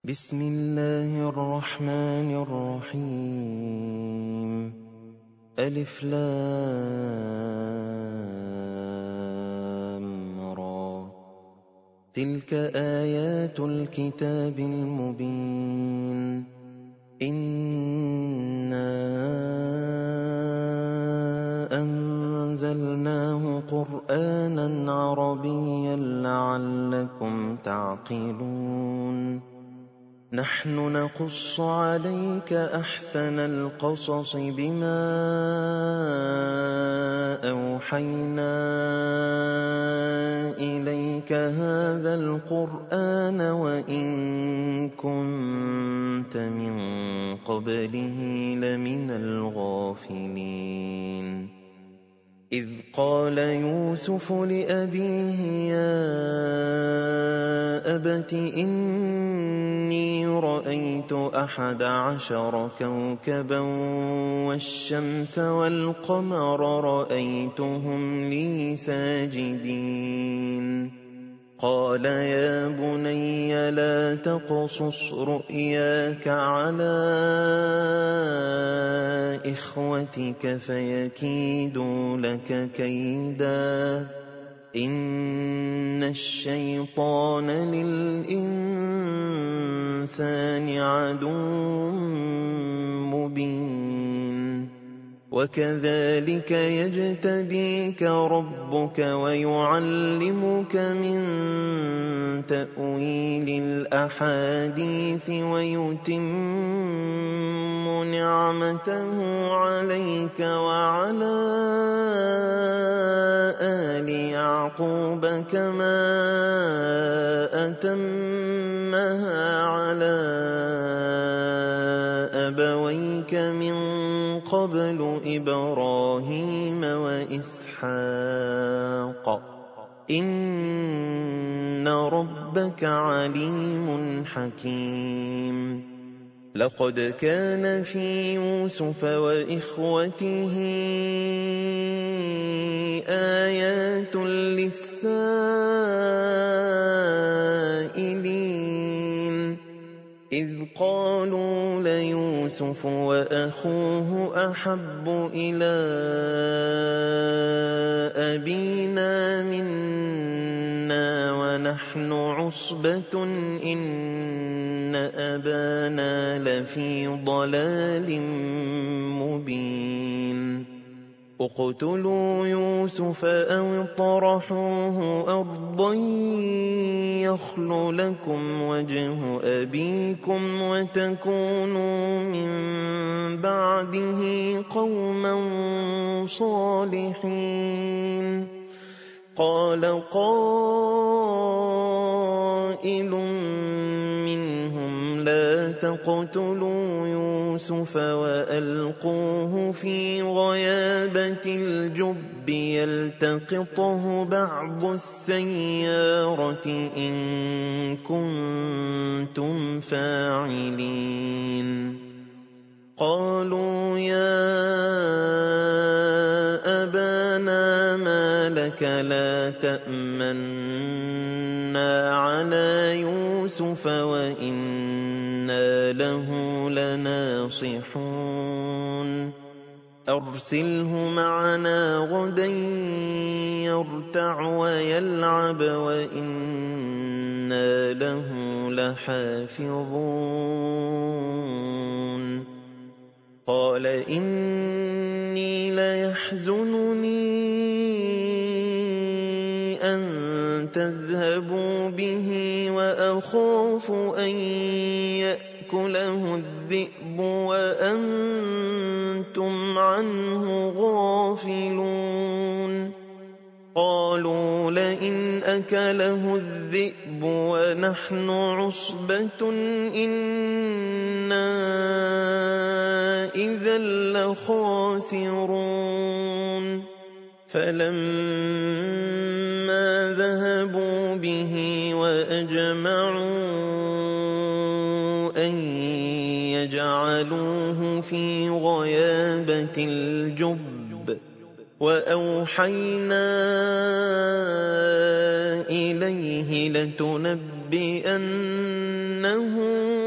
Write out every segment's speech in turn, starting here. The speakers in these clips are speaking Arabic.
بسم الله الرحمن الرحيم. ألف لام را. تلك آيات الكتاب المبين. إنا أنزلناه قرآنا عربيا لعلكم تعقلون. نحن نقص عليك أحسن القصص بما أوحينا إليك هذا القرآن وإن كنت من قبله لمن الغافلين. إذ قال يوسف لأبيه يا أبت إني رأيت 11 كوكبا والشمس والقمر رأيتهم لي ساجدين. قال يا بني لا تقصص رؤياك على إخوتك فيكيدوا لك كيدا إن الشيطان للإنسان عدو مبين. وكذلك يجتبيك ربك ويعلمك من تأويل الأحاديث ويتم نعمته عليك وعلى آل يعقوب كما أتمها على أبويك من قبل إبراهيم وإسحاق إن ربك عليم حكيم. لقد كان في يوسف وإخوته آيات للسائلين. إذ قالوا ليوسف وأخوه أحب إلى أبينا منا ونحن عصبة إن أبانا لفي ضلال مبين. اقتلوا يوسف أو اطرحوه أرضا يخل لكم وجه أبيكم وتكونوا من بعده قوما صالحين. قال قائل منهم لا تقتلوا يوسف وألقوه في غيابة الجب يلتقطه بعض السيارة إن كنتم فاعلين. قالوا يا أبانا ما لك لا تأمنا على يوسف وإنا له لناصحون. أرسله معنا غدا يرتع ويلعب وإنا له لحافظون. قال إني ليحزنني أن تذهبوا به وأخاف أن يأكله الذئب وأنتم عنه غافلون. قالوا لئن أكله الذئب ونحن عصبة إنا إذا لخاسرون. فلما ذهبوا به وأجمعوا أن يجعلوه في غيابة الجب وأوحينا إليه لتنبئنهم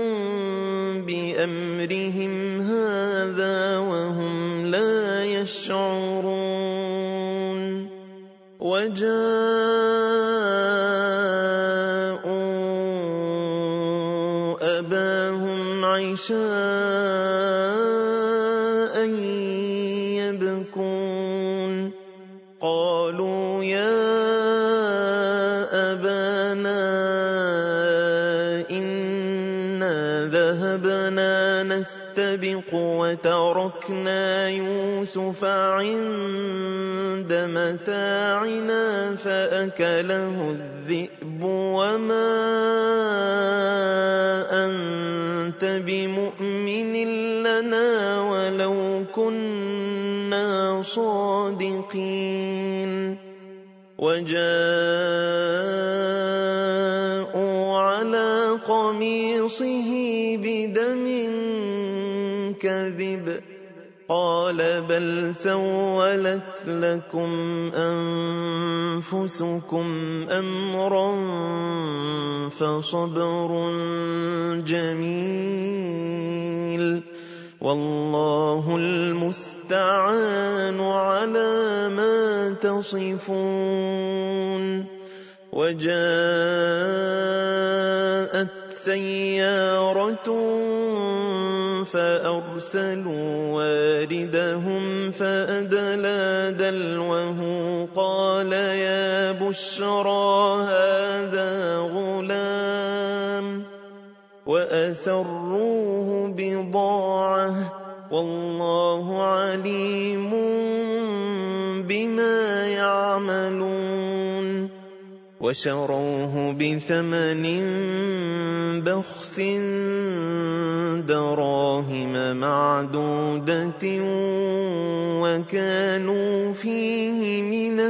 بأمرهم هذا وهم لا يشعرون وجاءوا أباهم عشاء يبكون قالوا يا أبانا إنا ذهبنا نستبق وتركنا يوسف عند متاعنا فأكله الذئب وما أنت بمؤمن لنا ولو كنا صادقين وجاءوا على قميصه بدم كذب قال بل سولت لكم أنفسكم أمرا فصبر جميل والله المستعان على ما تصفون وجاءت سيارة فأرسلوا واردهم فأدلى دلوه قال يا بشرى هذا غلام وأسروه بضاعة والله عليم بما يعملون وشروه بثمن بخس دراهم معدودة وكانوا فيه من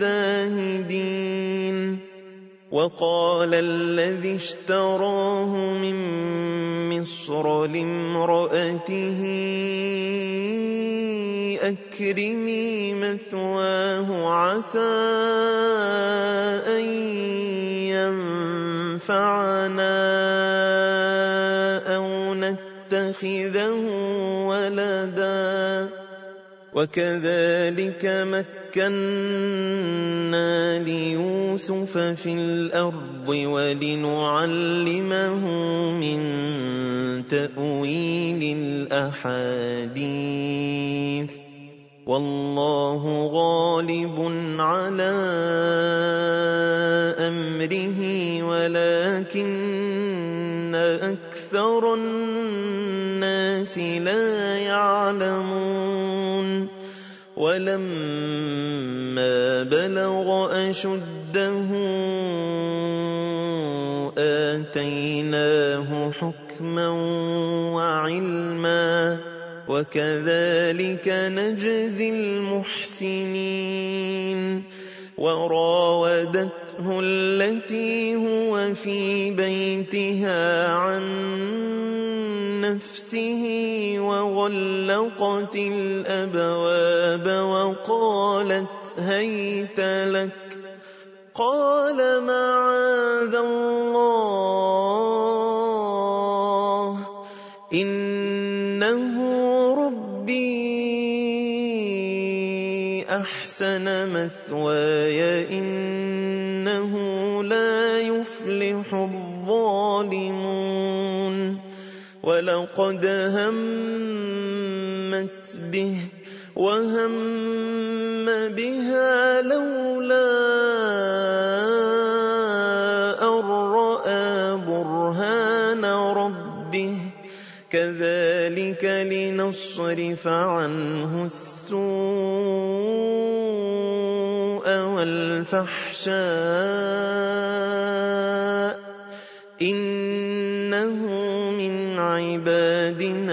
الزاهدين وقال الذي اشتراه من مصر لامرأته أكرمي مثواه عسى أن ينفعنا أو نتخذه ولدا وكذلك مكنا ليوسف في الأرض ولنعلمه من تأويل الأحاديث والله غالب على أمره ولكن أكثر الناس لا يعلمون ولما بلغ أشده آتيناه حكما وعلما وكذلك نجزي المحسنين وراودته التي هو في بيتها عن نفسه وغلقت الأبواب وقالت هيت لك قال معاذ الله إنه ربي أحسن مثواي إنه لا يفلح الظالمون ولقد همت به وهم بها لولا أن رأى برهان ربه كذلك لنصرف عنه السوء والفحشاء إنه من عبادنا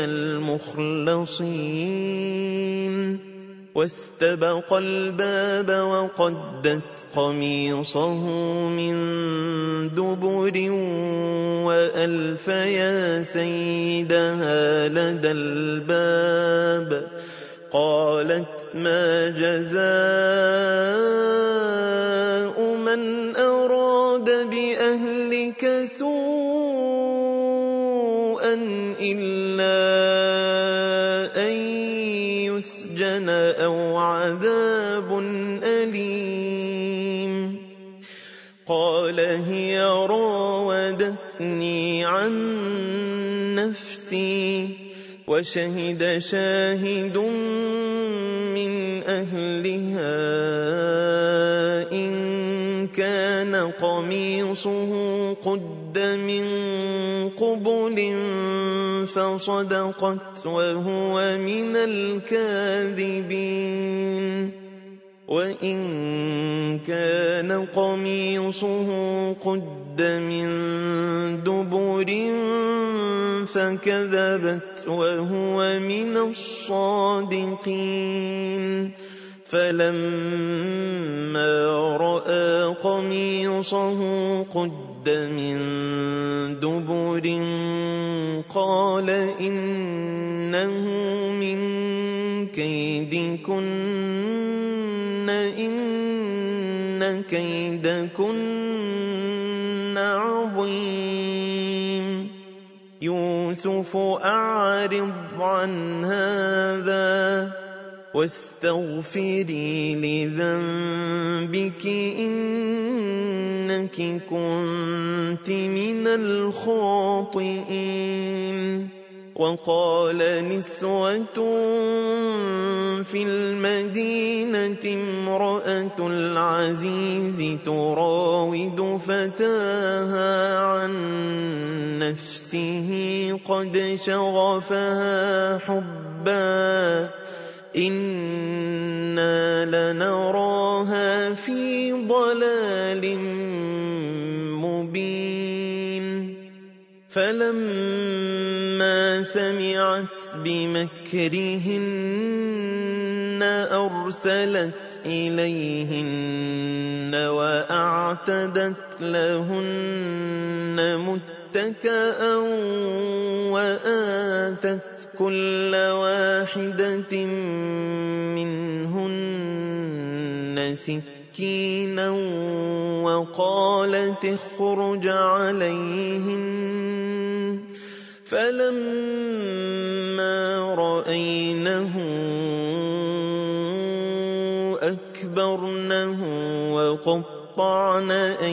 المخلصين واستبق الباب وقدت قميصه من دبر وألف يا سيدها لدى الباب قالت ما جزاء من أراد بأهلك سوءا سوءا إلا أن يسجن أو عذاب أليم. قال هي راودتني عن نفسي وشهد شاهد من أهلها إن كان قميصه قد من قبل فصدقت وهو من الكاذبين وإن كان قميصه قد من دبر فكذبت وهو من الصادقين فلما رأى قميصه قد من دبر قال إنه من كيدكن إن كيدكن عظيم. يوسف أعرض عن هذا واستغفري لذنبك إنك كنت من الخاطئين. وقال نسوة في المدينة امرأة العزيز تراود فتاها عن نفسه قد شغفها حبا إنا لنراها في ضلال مبين. فلما سمعت بمكرهن أرسلت إليهن وأعتدت لهن متكأ وآتت كل واحدة منهن سكينا وقالت اخرج عليهن. فلما رأينه أكبرنه وقطعن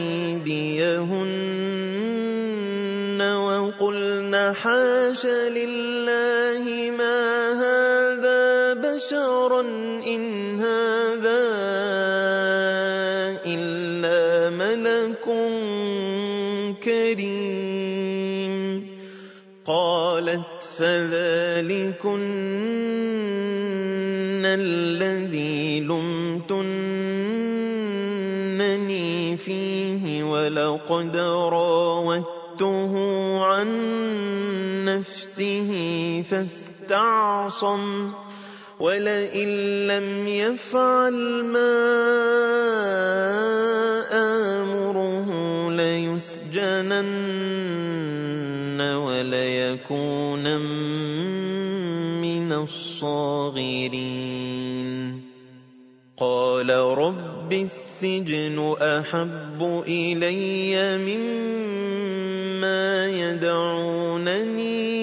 أيديهن وقلن حاش لله ما هذا بشرا إن هذا إلا ملك كريم. قالت فذلكن الذي لمتنني فيه ولقد راودته عن نفسه فاستعصم ولئن لم يفعل ما آمره ليسجنن وليكون من الصاغرين. قال رب السجن أحب إلي مما يدعونني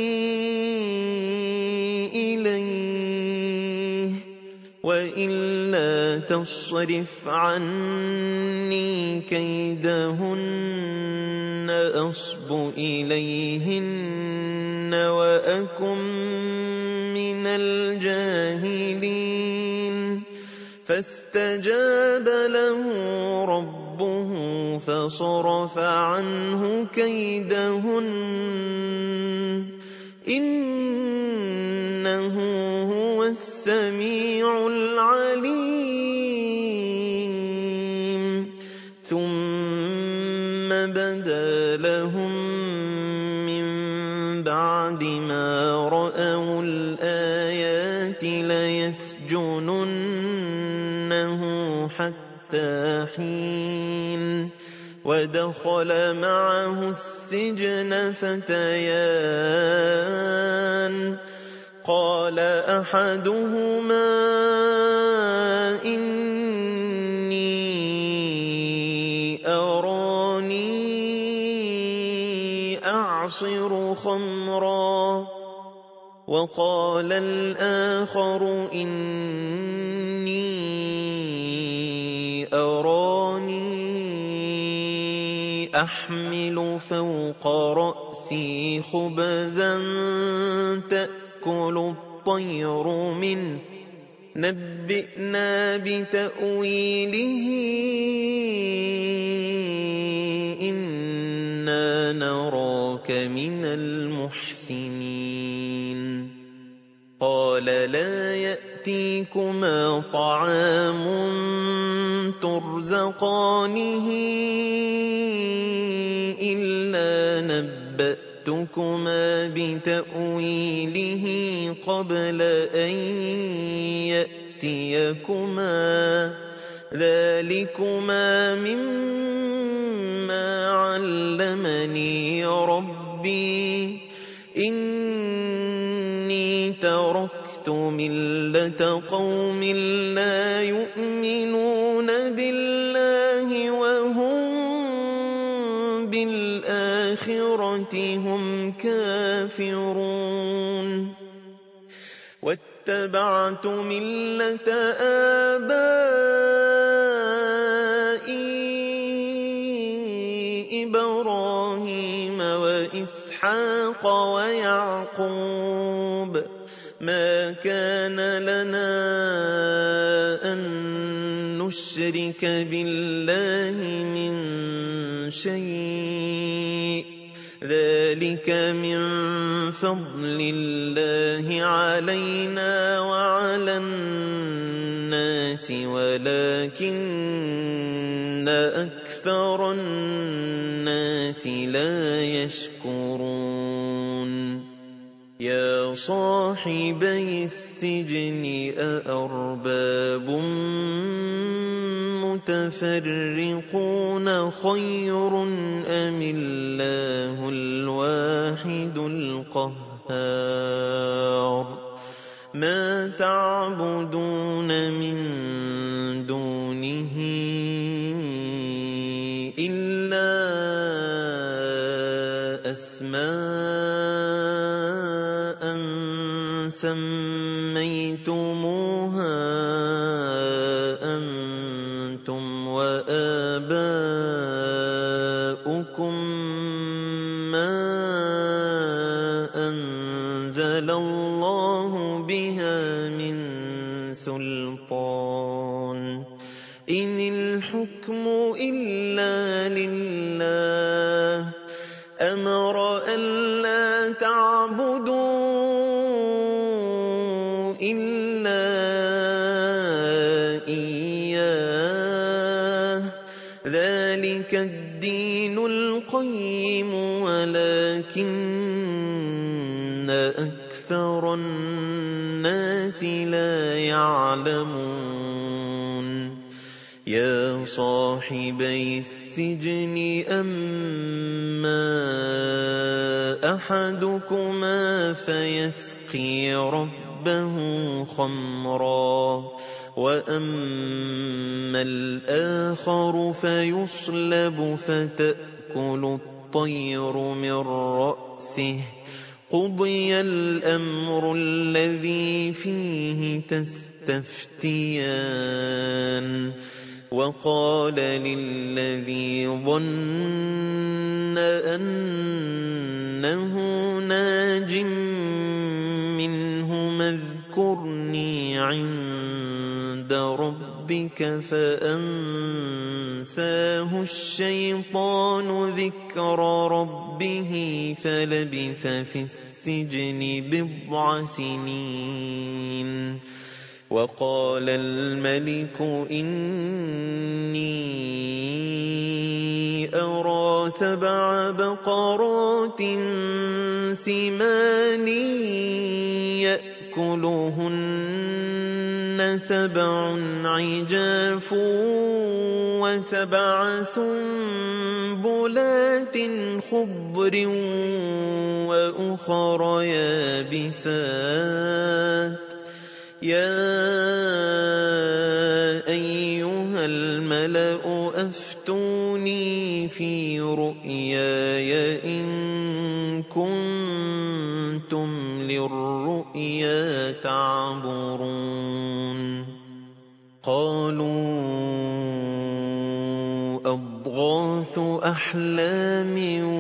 إليه وإلا تصرف عني كيدهن أصب إليهن وأكن من الجاهلين. فاستجاب له ربه فصرف عنه كيدهن إنه هو السميع العليم. ثم بدا لهم من بعد ما رأوا الآيات ليسجننه حتى حين. ودخل معه السجن فتيان قال أحدهما إني أراني يعصر خمرا وقال الآخر إني أراني أحمل فوق رأسي خبزا تأكل الطير منه نبئنا بتأويله إنا نراك من المحسنين قال لا يأتيكما طعام ترزقانه إلا نبأتكما بتأويله قبل أن يأتيكما ذلكما مما علمني ربي إني تركت ملة قوم لا يؤمنون بالله وهم بالآخرة هم كافرون واتبعت ملة آبائي إبراهيم وإسحاق ويعقوب ما كان لنا أن نشرك بالله من شيء ذلك من فضل الله علينا وعلى الناس ولكن أكثر الناس لا يشكرون يا صاحبي السجن أأرباب متفرقون خير أم الله الواحد القهار ما تعبدون من دونه إلا أسماء سميتموها أنتم وآباؤكم ما أنزل الله بها من سلطان إن الحكم إلا لله أمر ألا تعبدوا إلا إياه ذلك الدين القيم ولكن أكثر الناس لا يعلمون يا صاحبي السجن أما أحدكما فيسقي ربه خمرا وأما الآخر فيصلب فتأكل الطير من رأسه قضي الأمر الذي فيه تستفتيان وقال للذي ظن أنه ناج منهما اذكرني عند ربك فأنساه الشيطان ذكر ربه فلبث في السجن 9 سنين وقال الملك إني أرى 7 بقرات سمان يأكلهن 7 عجاف و7 سنبلات خضر وأخر يابسات يا أيها الملأ أفتوني في رؤياي إن كنتم للرؤيا تعبرون قالوا أضغاث أحلام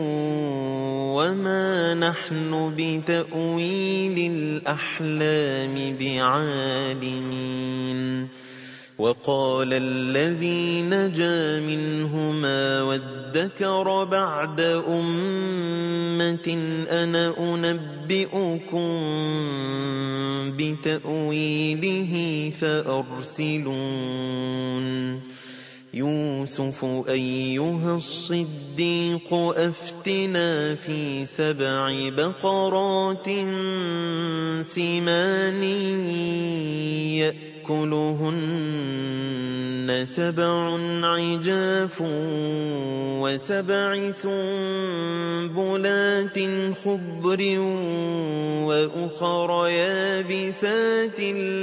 وما نحن بتأويل الأحلام بعالمين وقال الذي نجا منهما وادكر بعد أمة أنا أنبئكم بتأويله فأرسلون يوسف أيها الصديق أفتنا في 7 بقرات سمان يأكلهن 7 عجاف و7 سنبلات خضر وأخر يابسات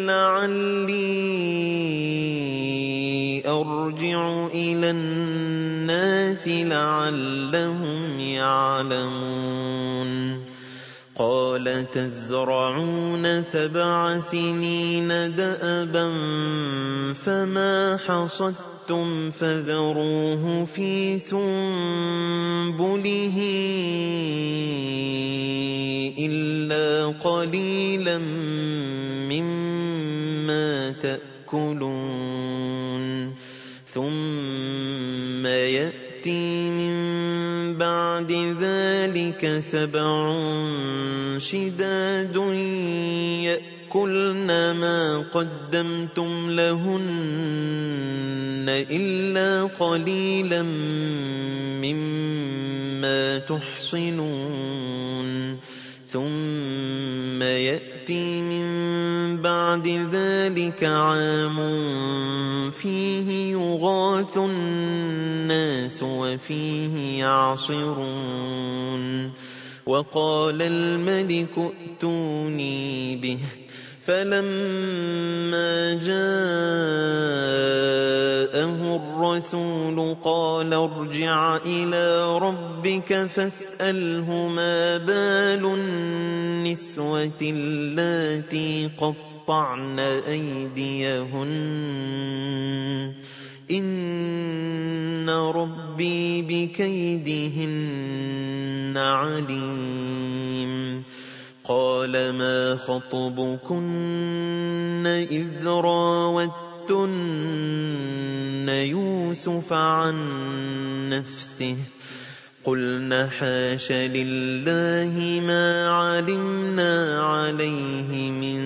لعلي أرجع إلى الناس لعلهم يعلمون قال تزرعون 7 سنين دأبا فما حصدتم فذروه في سنبله إلا قليلا مما تأكلون ثم يأتي من بعد ذلك 7 شداد يأكلن ما قدمتم لهن إلا قليلا مما تحصنون ثم يأتي من بعد ذلك عام فيه يغاث الناس وفيه يعصرون وقال الملك ائتوني به فلما جاءه الرسول قال ارجع إلى ربك فاسأله ما بال النسوة اللاتي قطعن أيديهن إن ربي بكيدهن عليم قال ما خطبكن إذ راوتن يوسف عن نفسه قلنا حاش لله ما علمنا عليه من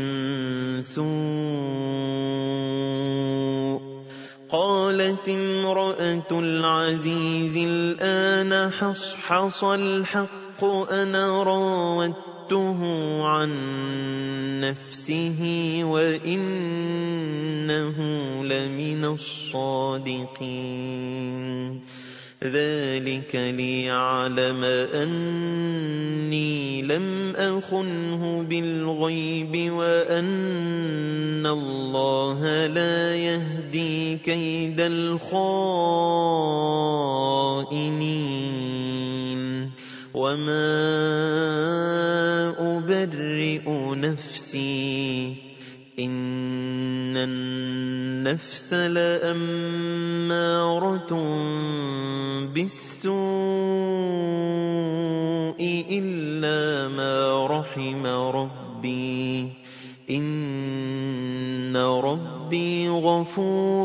سوء قالت امرأة العزيز الآن حصحص الحق أنا راودته عن نفسه وإنه لمن الصادقين ذلك ليعلم أني لم أخنه بالغيب وأن الله لا يهدي كيد الخائنين وما أبرئ نفسي إن النفس لأمارة بالسوء إلا ما رحم ربي إن ربي غفور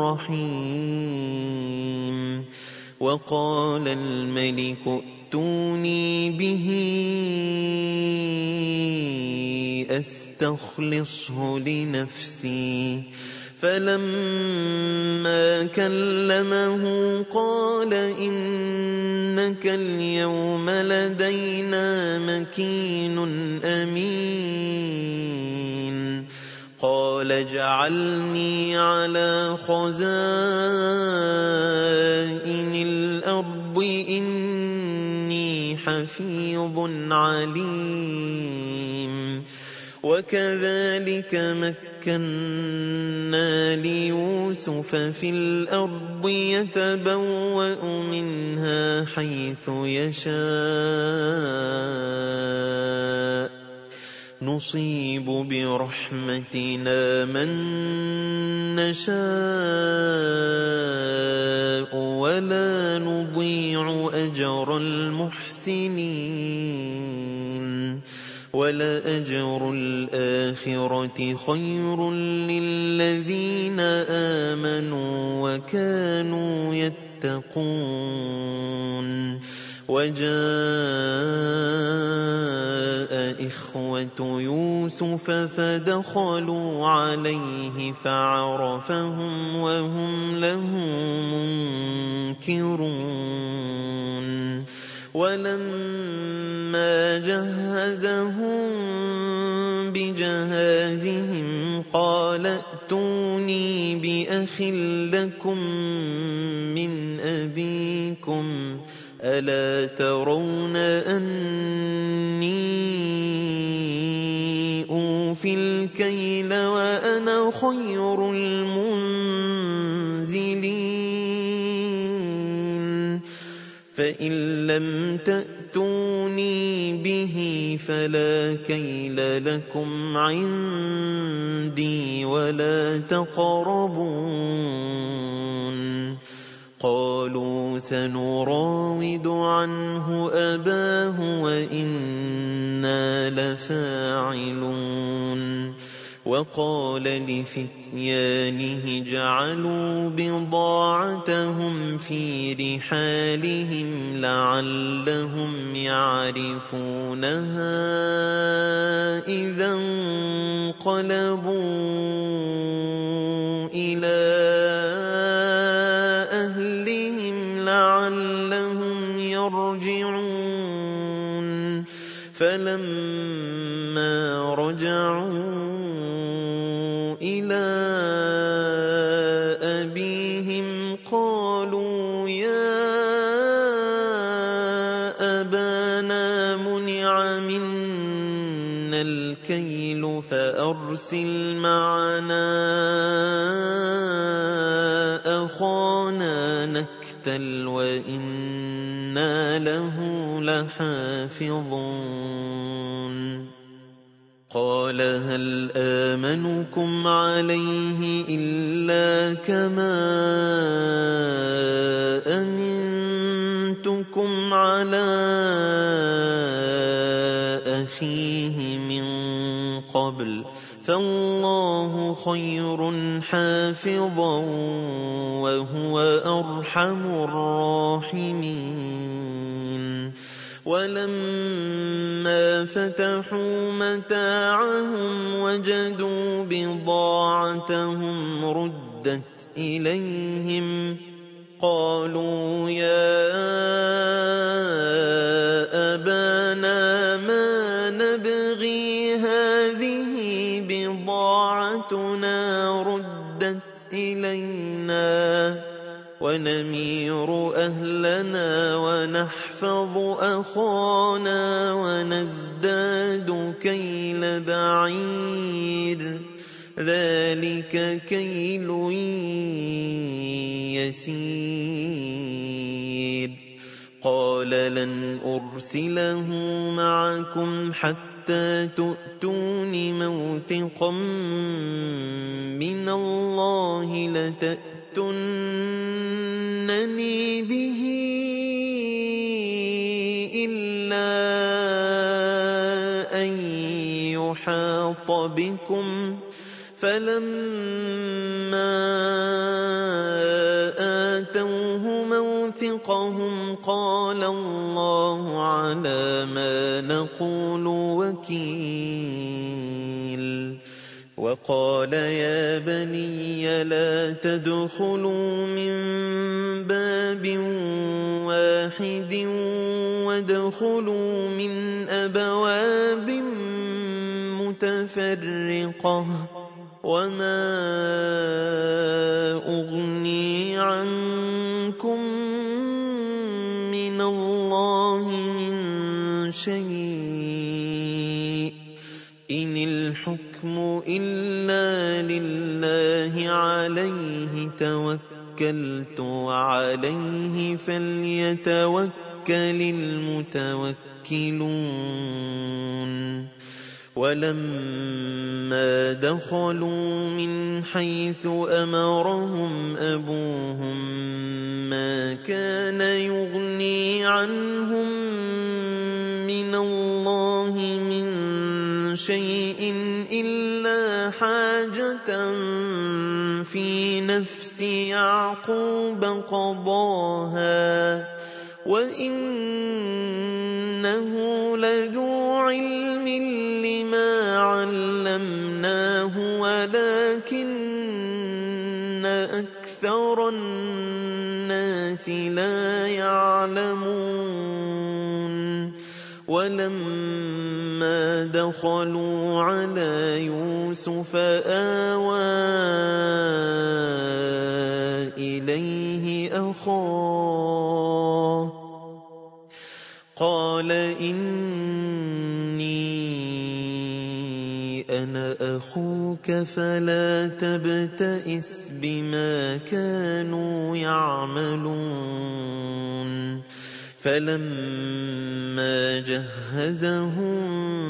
رحيم وقال الملك ائتوني به أستخلصه لنفسي فلما كلمه قال إنك اليوم لدينا مكين أمين قال اجعلني على خزائن الأرض إني حفيظ عليم وكذلك مكنا ليوسف في الأرض يتبوأ منها حيث يشاء نصيب برحمتنا من نشاء ولا نضيع أجر المحسنين ولأجر الآخرة خير للذين آمنوا وكانوا يتقون وجاء إخوة يوسف فدخلوا عليه فعرفهم وهم له منكرون ولما جهزهم بجهازهم قال ائتوني بأخ لكم من أبيكم ألا ترون أني أوفي الكيل وأنا خير المنزلين فإن لم تأتوني به فلا كيل لكم عندي ولا تقربون قالوا سنراود عنه أباه وإنا لفاعلون وقال لفتيانه جعلوا بضاعتهم في رحالهم لعلهم يعرفونها إذا انقلبوا إلى أهلهم لعلهم يرجعون فلما رجعوا إلى أبيهم قالوا يا أبانا منع منا الكيل فأرسل معنا أخانا نكتل وإنا له لحافظون قال هل آمنكم عليه إلا كما أمنتكم على أخيه من قبل فالله خير حافظا وهو أرحم الراحمين ولما فتحوا متاعهم وجدوا بضاعتهم ردت إليهم قالوا يا أبانا ما نبغي هذه بضاعتنا ردت إلينا ونمير أهلنا ونحفظ أخانا ونزداد كيل بعير ذلك كيل يسير قال لن أرسله معكم حتى تؤتون موثقا من الله لتأتونني به إلا أن يحاط بكم فلما آتوه موثقهم قال الله على ما نقول وكيل وقال يا بني لا تدخلوا من باب واحد وادخلوا من أبواب متفرقة وما أغني عنكم من الله من شيء إن الحكم إلا لله عليه توكلت وعليه فليتوكل المتوكلون ولما دخلوا من حيث أمرهم أبوهم ما كان يغني عنهم من الله من شيء إلا حاجة في نفس يعقوب قضاها وإنه لذو علم لما علمناه ولكن أكثر الناس لا يعلمون ولما دخلوا على يوسف آوى إليه أخاه قال إني أنا أخوك فلا تبتئس بما كانوا يعملون فلما جهزهم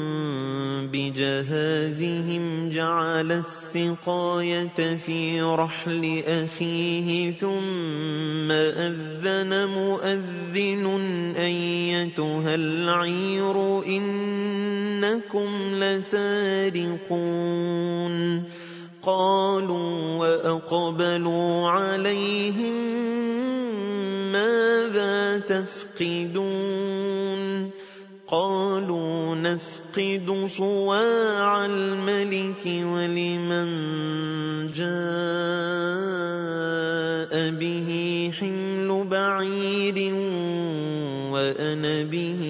بجهازهم جعل السقاية في رحل أخيه ثم أذن مؤذن أيتها العير إنكم لسارقون قالوا وأقبلوا عليهم ماذا تفقدون قالوا نفقد صواع الملك ولمن جاء به حمل بعير وأنا به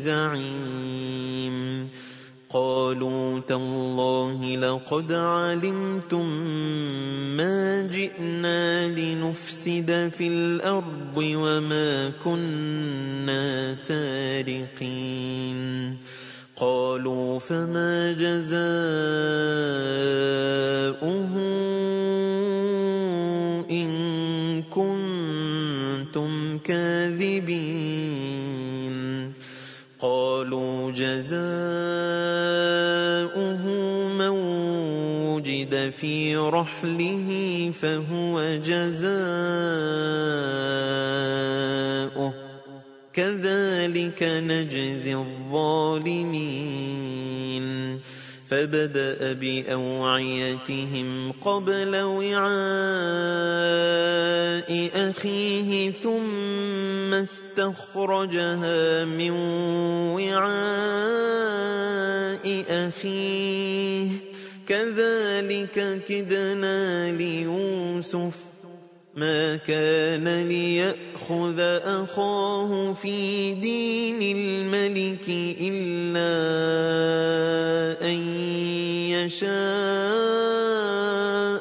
زعيم قالوا تالله لقد علمتم ما جئنا لنفسد في الأرض وما كنا سارقين قالوا فما جزاؤه إن كنتم كاذبين قالوا جزاؤه من وجد في رحله فهو جزاؤه كذلك نجزي الظالمين فبدأ بأوعيتهم قبل وعاء أخيه ثم استخرجها من وعاء أخيه كذلك كدنا ليوسف ما كان ليأخذ أخاه في دين الملك إلا أن يشاء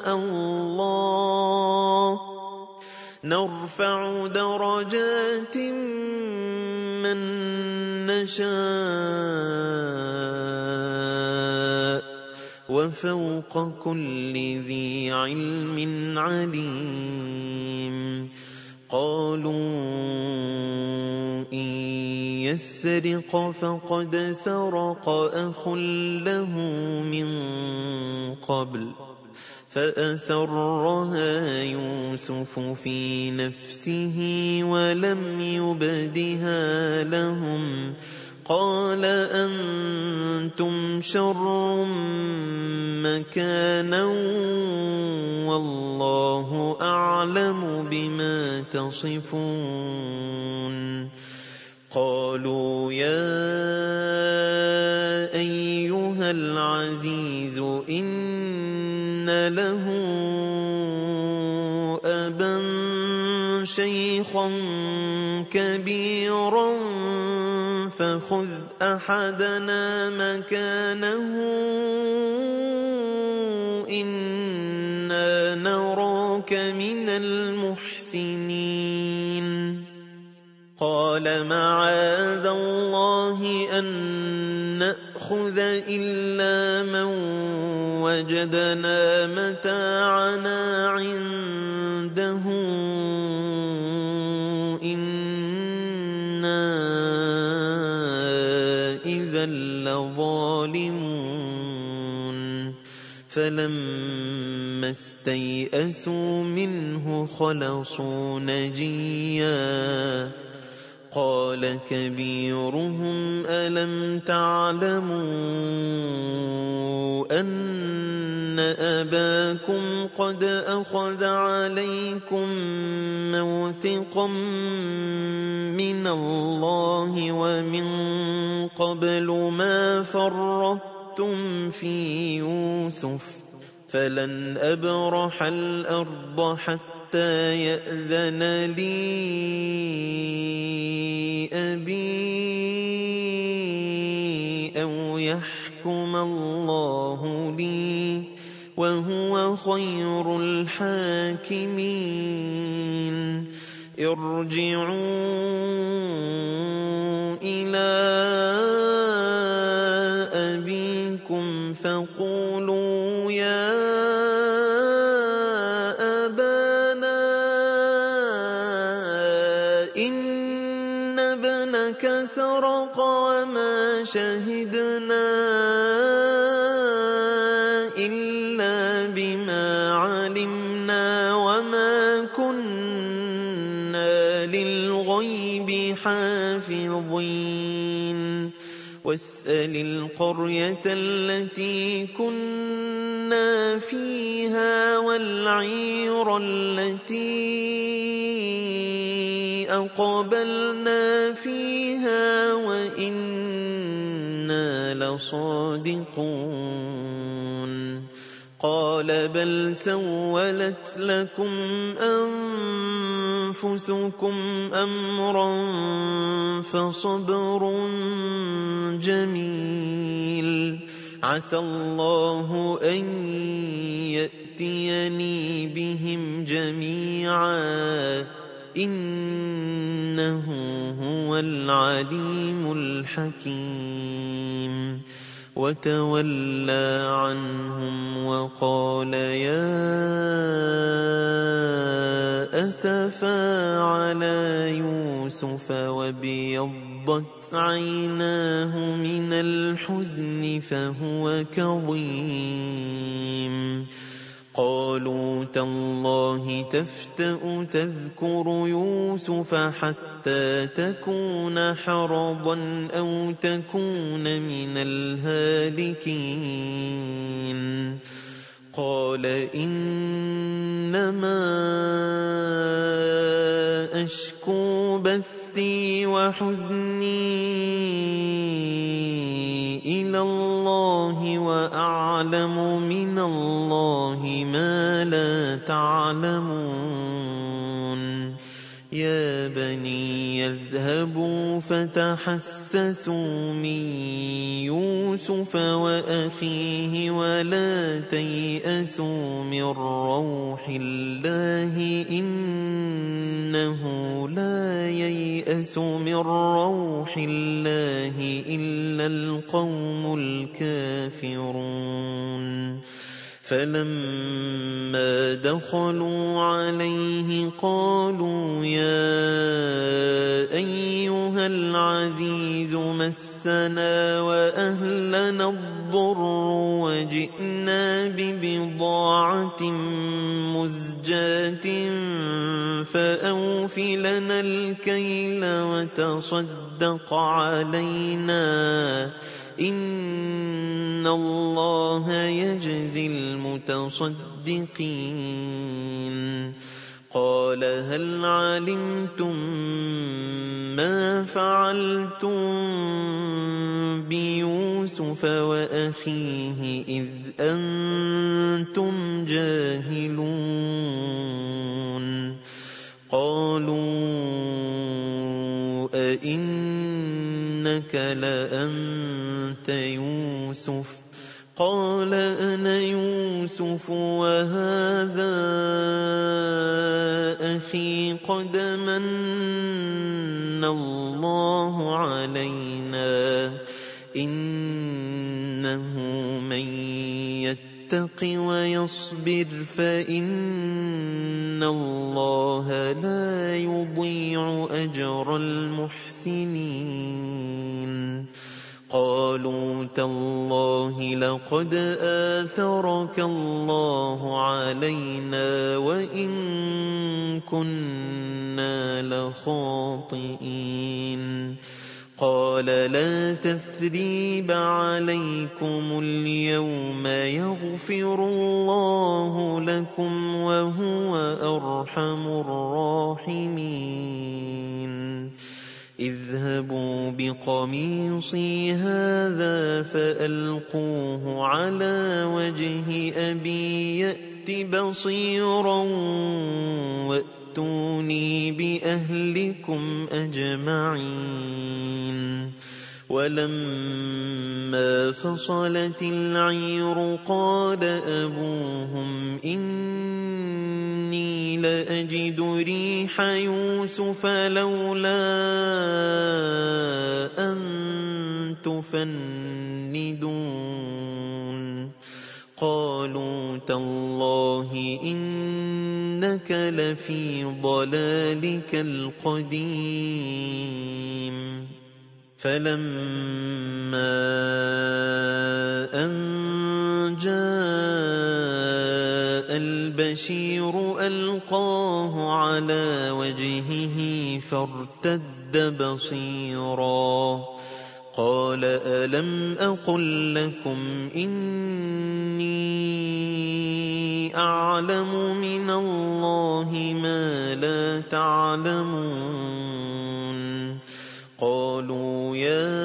الله نرفع درجات من نشاء وفوق كل ذي علم عليم قالوا إن يسرق فقد سرق أخ له من قبل فأسرها يوسف في نفسه ولم يبدها لهم قال أنتم شر مكانا والله أعلم بما تصفون قالوا يا أيها العزيز إن له أبا شيخا كبيرا فخذ أحدنا مكانه إنا نراك من المحسنين قال معاذ الله أن نأخذ إلا من وجدنا متاعنا عنده إنا إذا لظالمون فلما استيئسوا منه خلصوا نجيا قال كبيرهم ألم تعلموا أن أباكم قد أخذ عليكم موثقا من الله ومن قبل ما فرطتم في يوسف فلن أبرح الأرض حتى يأذن لي أبي أو يحكم الله لي وهو خير الحاكمين ارجعوا إلى أبيكم فقولوا يا أبانا إن ابنك سرق وما شهدنا إلا بما علمنا وما كنا للغيب حافظين واسأل القرية التي كنا فيها والعير التي أقبلنا فيها وإنا لصادقون قال بل سولت لكم أنفسكم أمرا فصبر جميل عسى الله أن يأتيني بهم جميعا إنه هو العليم الحكيم وتولى عنهم وقال يا أسفا على يوسف وابيضت عيناه من الحزن فهو كظيم قالوا تالله تفتأ تذكر يوسف حتى تكون حرضا أو تكون من الهالكين قال إنما أشكو بثي وحزني إلى الله وأعلم من الله ما لا تعلمون يا بني يذهبوا فتحسسوا من يوسف وأخيه ولا تيأسوا من روح الله إنه لا ييأس من روح الله إلا القوم الكافرون فلما دخلوا عليه قالوا يا أيها العزيز مسنا وأهلنا الضر وجئنا ببضاعة مزجاة فأوف لنا الكيل وتصدق علينا إن الله يجزي المتصدقين قال هل علمتم ما فعلتم بيوسف وأخيه إذ أنتم جاهلون قالوا أئنك لأنت يوسف قال أنا يوسف وهذا أخي قد من الله علينا إن إِنَّهُ مَن يَتَّقِ وَيَصْبِرْ فَإِنَّ اللَّهَ لَا يُضِيعُ أَجْرَ الْمُحْسِنِينَ قالوا تالله لقد آثرك الله علينا وإن كنا لخاطئين قال لا تثريب عليكم اليوم يغفر الله لكم وهو أرحم الراحمين اذهبوا بقميصي هذا فألقوه على وجه أبي يأت بصيرا وأتوني بأهلكم أجمعين ولما فصلت العير قال أبوهم إني لأجد ريح يوسف لولا أن تفندون قالوا تالله إنك لفي ضلالك القديم فلما أن جاء البشير ألقاه على وجهه فارتد بصيرا قال ألم أقل لكم إني أعلم من الله ما لا تعلمون قالوا يا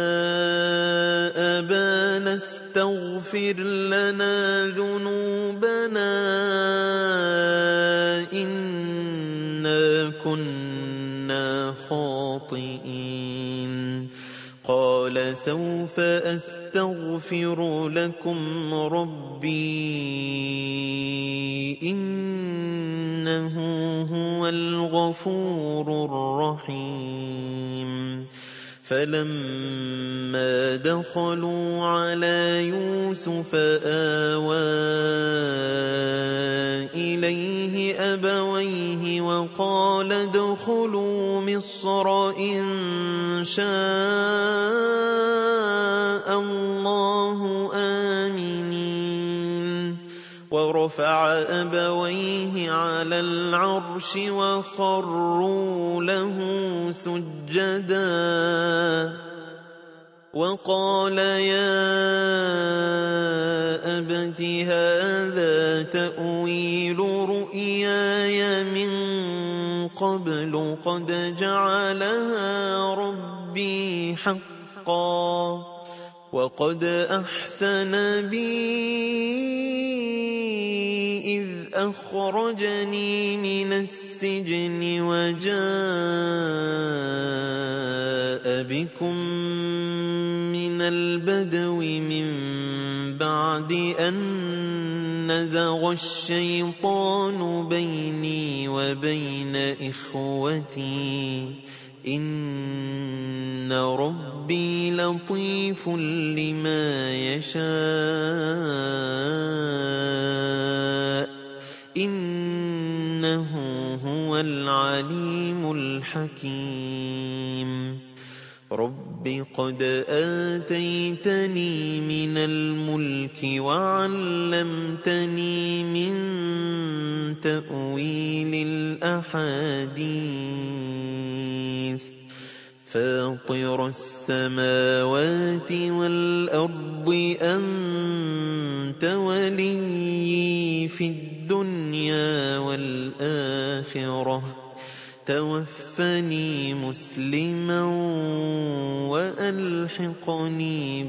أبانا استغفر لنا ذنوبنا إنا كنا خاطئين قال سوف أستغفر لكم ربي إنه هو الغفور الرحيم فلما دخلوا على يوسف آوى إليه أبويه وقال ادخلوا مصر إن شاء الله آمنين ورفع أبويه على العرش وخروا له سجدا وقال يا أبت هذا تأويل رؤياي من قبل قد جعلها ربي حقا وقد أحسن بي إذ أخرجني من السجن وجاء بكم من البدو من بعد أن نزغ الشيطان بيني وبين إخوتي إن ربي لطيف لما يشاء إنه هو العليم الحكيم رب قد آتيتني من الملك وعلمتني من تأويل الأحاديث فاطر السماوات والأرض أنت ولي في الدنيا والآخرة توفني مسلما وألحقني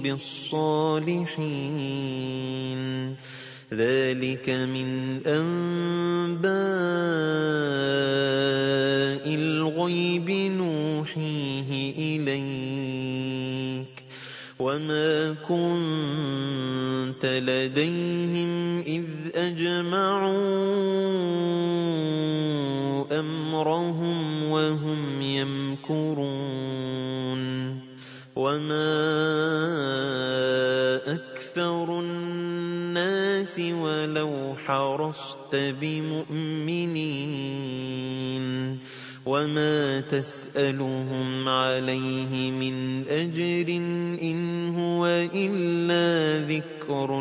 بالصالحين ذلك من أنباء الغيب نوحيه إليك وما كنت لديهم إذ أجمعوا أمرهم وهم يمكرون وما أكثر الناس ولو حرصت بمؤمنين وما تسألهم عليه من أجر إن هو إلا ذكر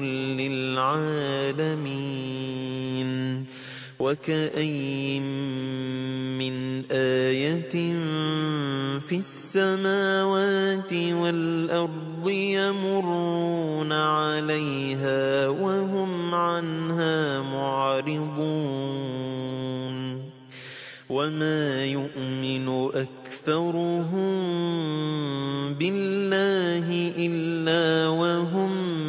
للعالمين وكأي من آية في السماوات والأرض يمرون عليها وهم عنها معرضون وما يؤمن أكثرهم بالله إلا وهم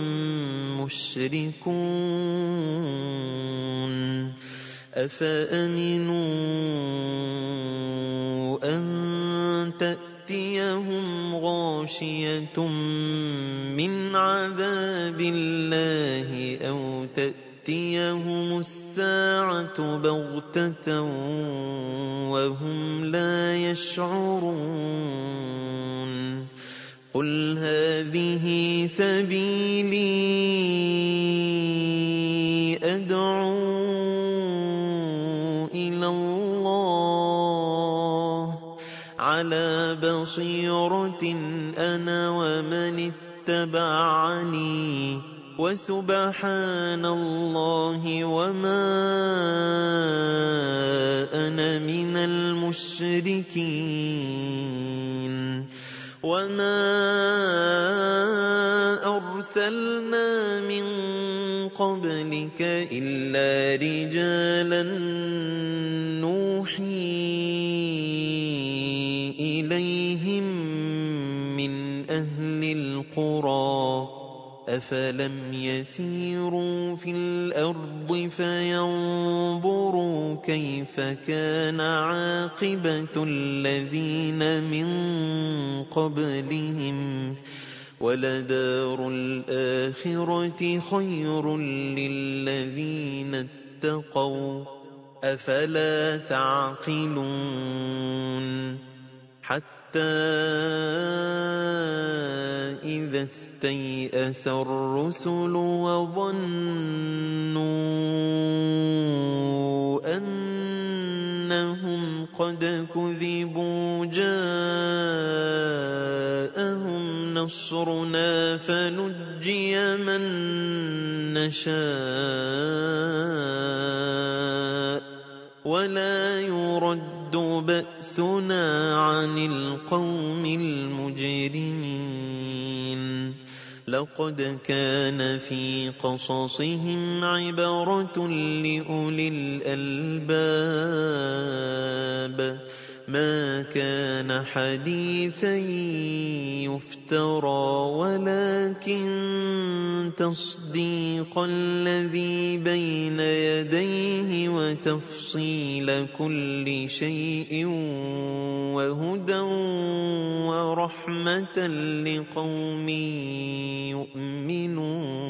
مشركون أفأمنوا أن تأتيهم غاشية من عذاب الله أو تأتيهم الساعة بغتة وهم لا يشعرون قل هذه سبيلي أدعو إلى الله على بصيرة أنا ومن اتبعني وسبحان الله وما أنا من المشركين وما أرسلنا من قبلك إلا رجالا نوحي إليهم من أهل القرى أفلم يسيروا في الأرض فينظروا كيف كان عاقبة الذين من قبلهم ولدار الآخرة خير للذين اتقوا أفلا تعقلون حتى إذا استيأس الرسل وظنوا أنهم قد كذبوا جاءهم نصرنا فنجي من نشاء ولا يرد بأسنا عن القوم المجرمين لقد كان في قصصهم عبرة لأولي الألباب ما كان حديثا يفترى ولكن تصديق الذي بين يديه وتفصيل كل شيء وهدى ورحمة لقوم يؤمنون